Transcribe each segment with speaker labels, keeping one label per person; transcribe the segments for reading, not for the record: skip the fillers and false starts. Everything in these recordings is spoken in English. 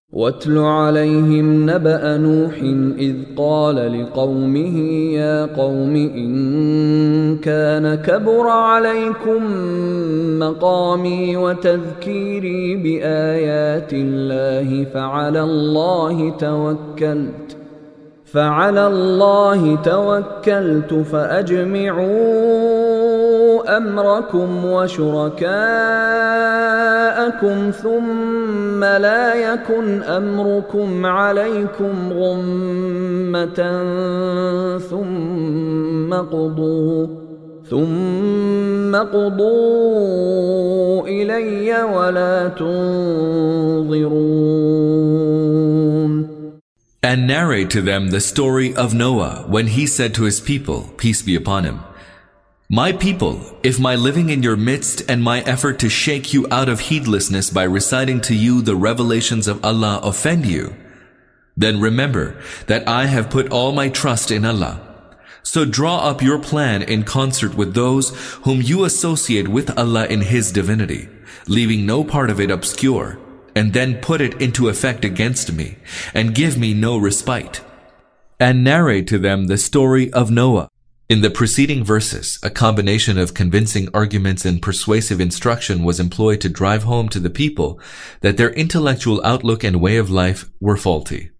Speaker 1: واتل عليهم نبأ نوح إذ قال لقومه يا قوم إن كان كبر عليكم مقامي وتذكيري بآيات الله فعلى الله توكلت فأجمعوا أمركم وشركاءكم ثم لا يكن أمركم عليكم غمة ثم قضوا إلي ولا تنظرون.
Speaker 2: And narrate to them the story of Noah when he said to his people, peace be upon him, My people, if my living in your midst and my effort to shake you out of heedlessness by reciting to you the revelations of Allah offend you, then remember that I have put all my trust in Allah. So draw up your plan in concert with those whom you associate with Allah in His divinity, leaving no part of it obscure, and then put it into effect against me, and give me no respite. And narrate to them the story of Noah. In the preceding verses, a combination of convincing arguments and persuasive instruction was employed to drive home to the people that their intellectual outlook and way of life were faulty.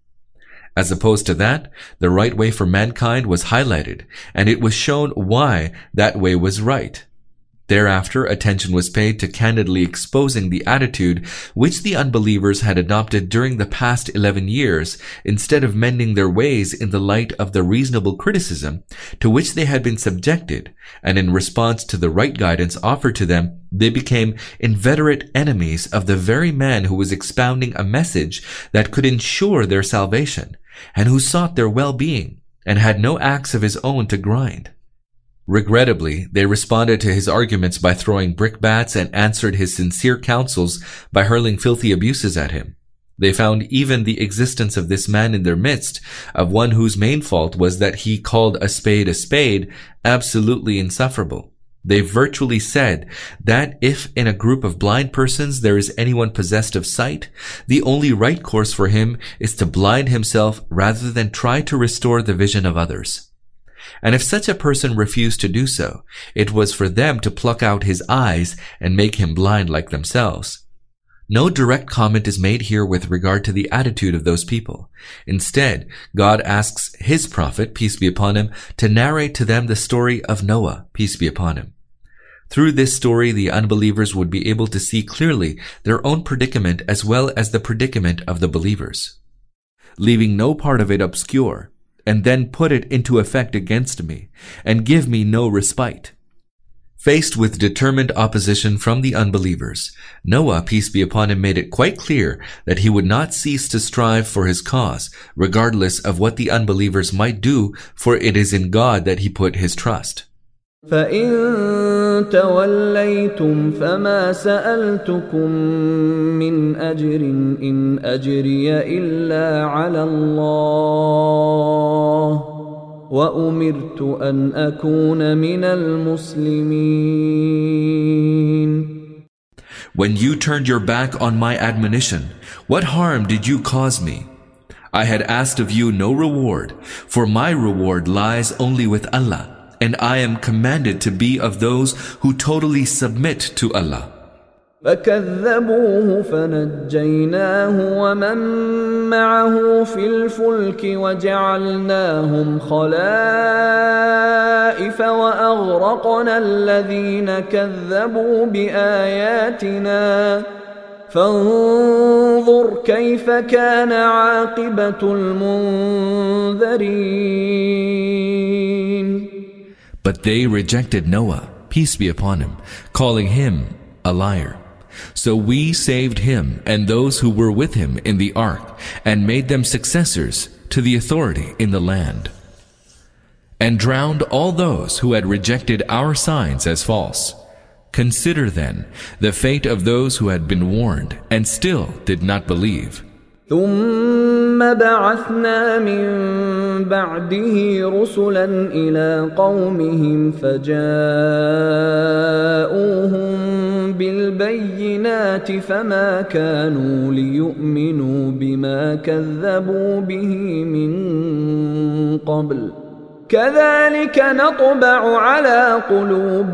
Speaker 2: As opposed to that, the right way for mankind was highlighted, and it was shown why that way was right. Thereafter, attention was paid to candidly exposing the attitude which the unbelievers had adopted during the past 11 years, instead of mending their ways in the light of the reasonable criticism to which they had been subjected, and in response to the right guidance offered to them, they became inveterate enemies of the very man who was expounding a message that could ensure their salvation, and who sought their well-being, and had no axe of his own to grind. Regrettably, they responded to his arguments by throwing brickbats and answered his sincere counsels by hurling filthy abuses at him. They found even the existence of this man in their midst, of one whose main fault was that he called a spade, absolutely insufferable. They virtually said that if in a group of blind persons there is anyone possessed of sight, the only right course for him is to blind himself rather than try to restore the vision of others. And if such a person refused to do so, it was for them to pluck out his eyes and make him blind like themselves. No direct comment is made here with regard to the attitude of those people. Instead, God asks His prophet, peace be upon him, to narrate to them the story of Noah, peace be upon him. Through this story, the unbelievers would be able to see clearly their own predicament as well as the predicament of the believers, leaving no part of it obscure, and then put it into effect against me, and give me no respite. Faced with determined opposition from the unbelievers, Noah, peace be upon him, made it quite clear that he would not cease to strive for his cause, regardless of what the unbelievers might do, for it is in God that he put his trust.
Speaker 1: فَإِن تَوَلَّيْتُمْ فَمَا سَأَلْتُكُم مِّنْ أَجْرٍ إِنْ أَجْرِيَ إِلَّا عَلَى اللَّهِ وَأُمِرْتُ أَنْ أَكُونَ مِنَ الْمُسْلِمِينَ.
Speaker 2: When you turned your back on my admonition, what harm did you cause me? I had asked of you no reward, for my reward lies only with Allah, and I am commanded to be of those who totally submit to Allah.
Speaker 1: فَكَذَّبُوهُ فَنَجَّيْنَاهُ وَمَن مَّعَهُ فِي الْفُلْكِ وَجَعَلْنَاهُمْ خَلَائِفَ وَأَغْرَقْنَا الَّذِينَ كَذَّبُوا بِآيَاتِنَا فَانظُرْ كَيْفَ كَانَ عَاقِبَةُ الْمُنذَرِينَ.
Speaker 2: But they rejected Noah, peace be upon him, calling him a liar. So we saved him and those who were with him in the ark, and made them successors to the authority in the land, and drowned all those who had rejected our signs as false. Consider then the fate of those who had been warned and still did not believe.
Speaker 1: ثم بعثنا من بعده رسلا إلى قومهم فجاءوهم بالبينات فما كانوا ليؤمنوا بما كذبوا به من قبل كذلك نطبع على قلوب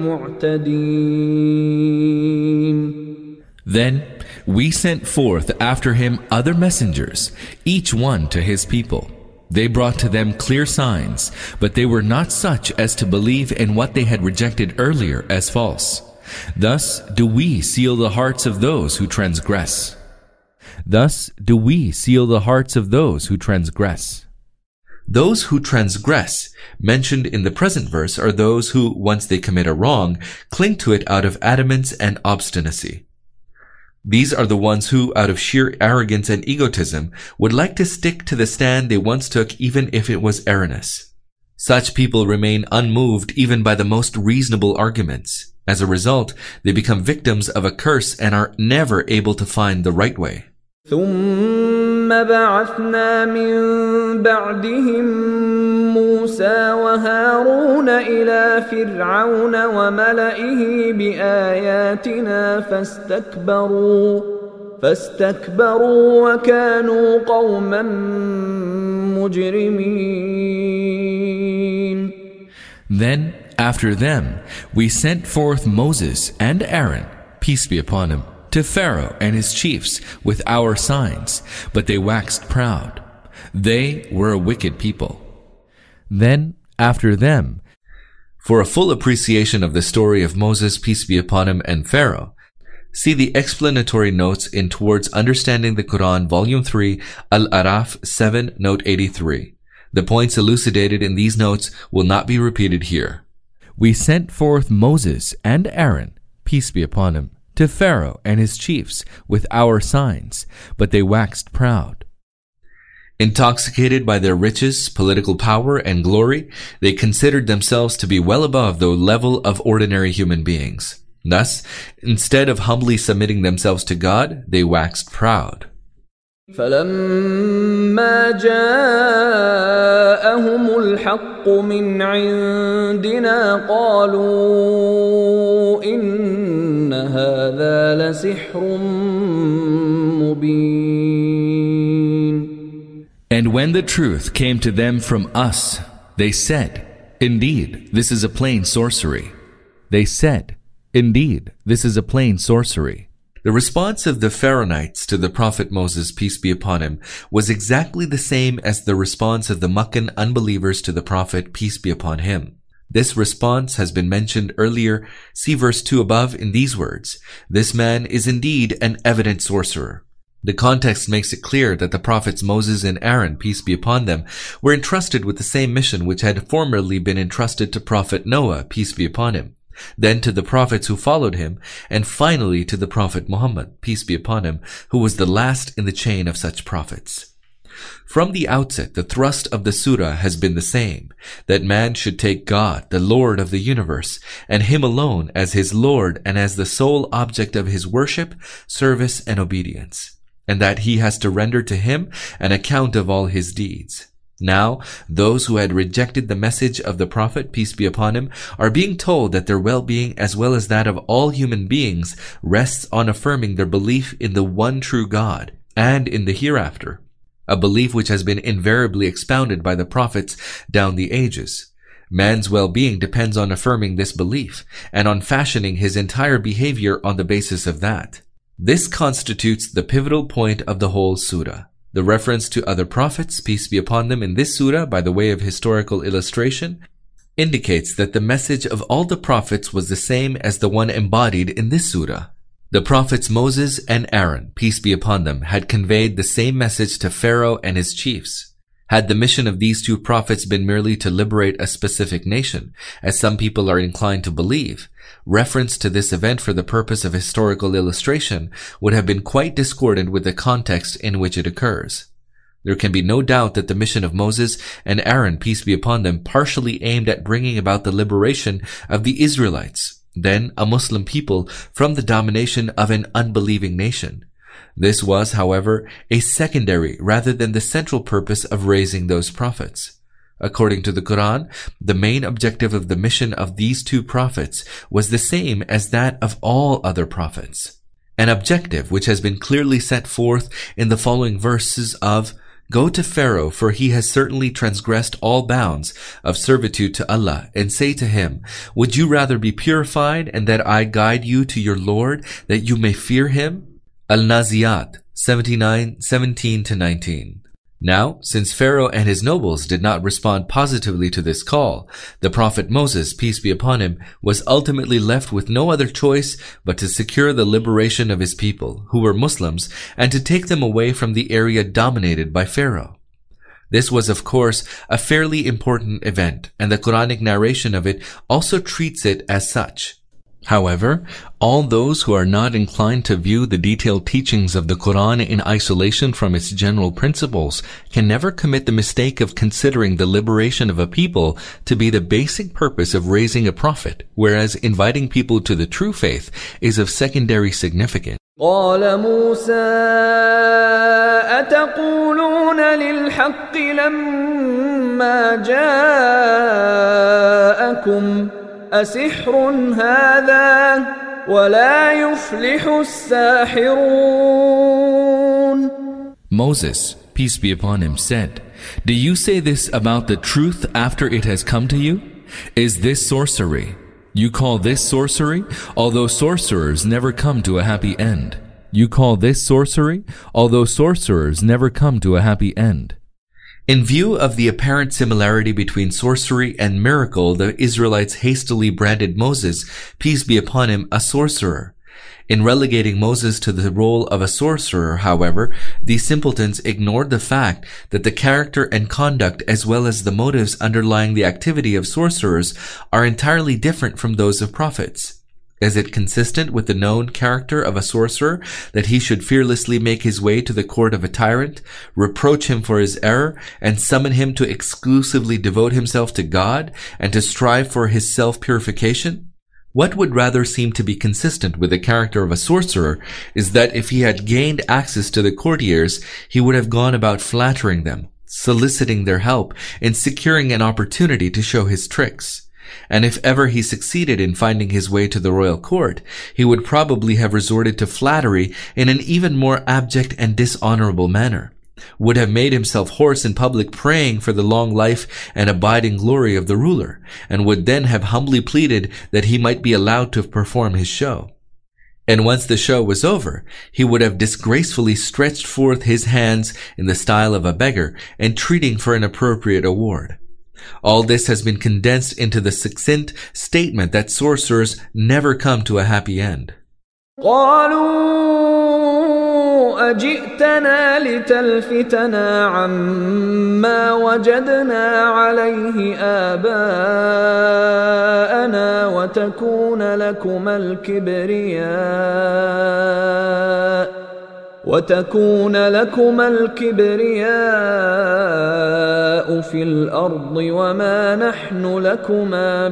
Speaker 1: المعتدين.
Speaker 2: Then we sent forth after him other messengers, each one to his people. They brought to them clear signs, but they were not such as to believe in what they had rejected earlier as false. Thus do we seal the hearts of those who transgress. Thus do we seal the hearts of those who transgress. Those who transgress, mentioned in the present verse, are those who, once they commit a wrong, cling to it out of adamance and obstinacy. These are the ones who, out of sheer arrogance and egotism, would like to stick to the stand they once took even if it was erroneous. Such people remain unmoved even by the most reasonable arguments. As a result, they become victims of a curse and are never able to find the right way.
Speaker 1: ثم بعثنا من بعدهم موسى وهارون إلى فرعون وملئه بآياتنا فاستكبروا وكانوا قوما مجرمين.
Speaker 2: Then, after them, we sent forth Moses and Aaron, peace be upon him, to Pharaoh and his chiefs with our signs, but they waxed proud. They were a wicked people. Then, after them, for a full appreciation of the story of Moses, peace be upon him, and Pharaoh, see the explanatory notes in Towards Understanding the Quran, Volume 3, Al-Araf 7, Note 83. The points elucidated in these notes will not be repeated here. We sent forth Moses and Aaron, peace be upon him, to Pharaoh and his chiefs with our signs, but they waxed proud. Intoxicated by their riches, political power, and glory, they considered themselves to be well above the level of ordinary human beings. Thus, instead of humbly submitting themselves to God, they waxed proud.
Speaker 1: فلما جاءهم الحق من عندنا قالوا إن هذا لسحر مبين.
Speaker 2: And when the truth came to them from us, they said, Indeed, this is a plain sorcery. They said, Indeed, this is a plain sorcery. The response of the Pharaonites to the Prophet Moses, peace be upon him, was exactly the same as the response of the Meccan unbelievers to the Prophet, peace be upon him. This response has been mentioned earlier. See verse 2 above in these words, This man is indeed an evident sorcerer. The context makes it clear that the prophets Moses and Aaron, peace be upon them, were entrusted with the same mission which had formerly been entrusted to Prophet Noah, peace be upon him, then to the prophets who followed him, and finally to the Prophet Muhammad, peace be upon him, who was the last in the chain of such prophets. From the outset, the thrust of the surah has been the same, that man should take God, the Lord of the universe, and Him alone as his Lord and as the sole object of his worship, service, and obedience, and that he has to render to Him an account of all his deeds. Now, those who had rejected the message of the Prophet, peace be upon him, are being told that their well-being as well as that of all human beings rests on affirming their belief in the one true God and in the hereafter, a belief which has been invariably expounded by the prophets down the ages. Man's well-being depends on affirming this belief and on fashioning his entire behavior on the basis of that. This constitutes the pivotal point of the whole surah. The reference to other prophets, peace be upon them, in this surah by the way of historical illustration indicates that the message of all the prophets was the same as the one embodied in this surah. The prophets Moses and Aaron, peace be upon them, had conveyed the same message to Pharaoh and his chiefs. Had the mission of these two prophets been merely to liberate a specific nation, as some people are inclined to believe, reference to this event for the purpose of historical illustration would have been quite discordant with the context in which it occurs. There can be no doubt that the mission of Moses and Aaron, peace be upon them, partially aimed at bringing about the liberation of the Israelites, then a Muslim people, from the domination of an unbelieving nation. This was, however, a secondary rather than the central purpose of raising those prophets. According to the Quran, the main objective of the mission of these two prophets was the same as that of all other prophets. An objective which has been clearly set forth in the following verses of, "Go to Pharaoh, for he has certainly transgressed all bounds of servitude to Allah, and say to him, would you rather be purified and that I guide you to your Lord, that you may fear him?" Al-Naziyat 17-19. Now, since Pharaoh and his nobles did not respond positively to this call, the Prophet Moses, peace be upon him, was ultimately left with no other choice but to secure the liberation of his people, who were Muslims, and to take them away from the area dominated by Pharaoh. This was, of course, a fairly important event, and the Quranic narration of it also treats it as such. However, all those who are not inclined to view the detailed teachings of the Quran in isolation from its general principles can never commit the mistake of considering the liberation of a people to be the basic purpose of raising a prophet, whereas inviting people to the true faith is of secondary significance.
Speaker 1: قال موسى أتقولون للحق لما جاءكم أسحر هذا ولا يفلح الساحرون.
Speaker 2: Moses, peace be upon him, said, "Do you say this about the truth after it has come to you? Is this sorcery? You call this sorcery, although sorcerers never come to a happy end. You call this sorcery, although sorcerers never come to a happy end." In view of the apparent similarity between sorcery and miracle, the Israelites hastily branded Moses, peace be upon him, a sorcerer. In relegating Moses to the role of a sorcerer, however, these simpletons ignored the fact that the character and conduct as well as the motives underlying the activity of sorcerers are entirely different from those of prophets. Is it consistent with the known character of a sorcerer that he should fearlessly make his way to the court of a tyrant, reproach him for his error, and summon him to exclusively devote himself to God and to strive for his self-purification? What would rather seem to be consistent with the character of a sorcerer is that if he had gained access to the courtiers, he would have gone about flattering them, soliciting their help, and securing an opportunity to show his tricks. And if ever he succeeded in finding his way to the royal court, he would probably have resorted to flattery in an even more abject and dishonorable manner, would have made himself hoarse in public praying for the long life and abiding glory of the ruler, and would then have humbly pleaded that he might be allowed to perform his show. And once the show was over, he would have disgracefully stretched forth his hands in the style of a beggar, entreating for an appropriate award. All this has been condensed into the succinct statement that sorcerers never come to a happy end.
Speaker 1: قالوا أجئتنا لتلفتنا عما وجدنا عليه آباءنا وتكون لكما الكبرياء في الأرض وما نحن لكما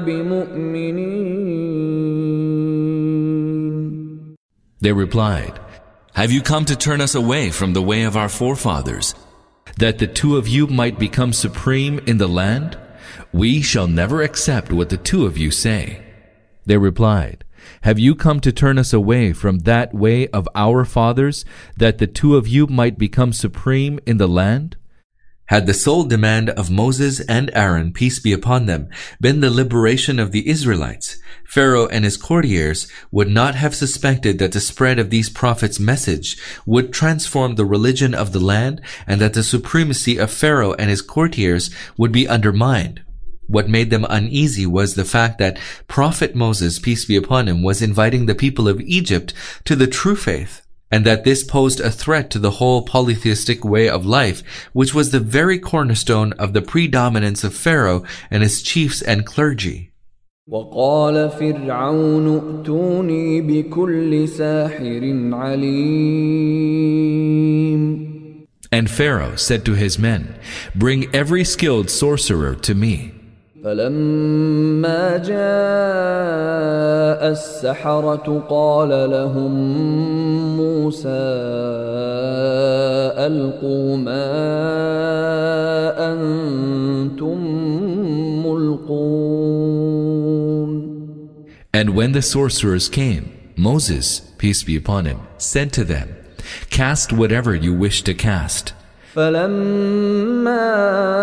Speaker 1: بمؤمنين.
Speaker 2: They replied, "Have you come to turn us away from the way of our forefathers, that the two of you might become supreme in the land? We shall never accept what the two of you say." They replied, "Have you come to turn us away from that way of our fathers, that the two of you might become supreme in the land?" Had the sole demand of Moses and Aaron, peace be upon them, been the liberation of the Israelites, Pharaoh and his courtiers would not have suspected that the spread of these prophets' message would transform the religion of the land, and that the supremacy of Pharaoh and his courtiers would be undermined. What made them uneasy was the fact that Prophet Moses, peace be upon him, was inviting the people of Egypt to the true faith, and that this posed a threat to the whole polytheistic way of life, which was the very cornerstone of the predominance of Pharaoh and his chiefs and clergy.
Speaker 1: وقال فرعون ائتوني بكل ساحر عليم.
Speaker 2: And Pharaoh said to his men, "Bring every skilled sorcerer to me."
Speaker 1: فلما جاء السحرة قال لهم موسى ألقوا ما أنتم
Speaker 2: And when the sorcerers came, Moses, peace be upon him, said to them, "Cast whatever you wish to cast."
Speaker 1: فلما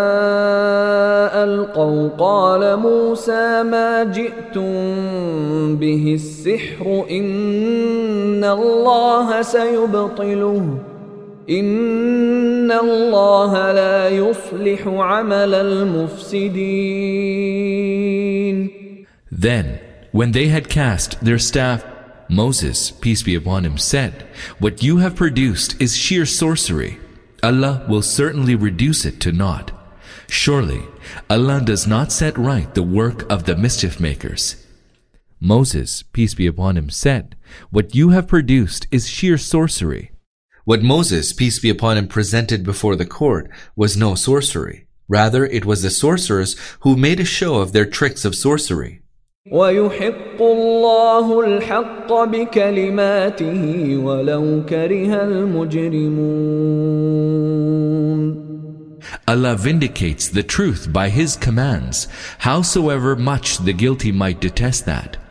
Speaker 1: ألقوا قال موسى ما جئتم به السحر إن الله سيبطله إن الله لا يصلح عمل المفسدين.
Speaker 2: Then, when they had cast their staff, Moses, peace be upon him, said, "What you have produced is sheer sorcery. Allah will certainly reduce it to naught. Surely, Allah does not set right the work of the mischief makers." Moses, peace be upon him, said, "What you have produced is sheer sorcery." What Moses, peace be upon him, presented before the court was no sorcery. Rather, it was the sorcerers who made a show of their tricks of sorcery.
Speaker 1: وَيُحِقُّ اللَّهُ الْحَقَّ بِكَلِمَاتِهِ وَلَوْ كَرِهَ الْمُجْرِمُونَ.
Speaker 2: Allah vindicates the truth by His commands, howsoever much the guilty might detest that.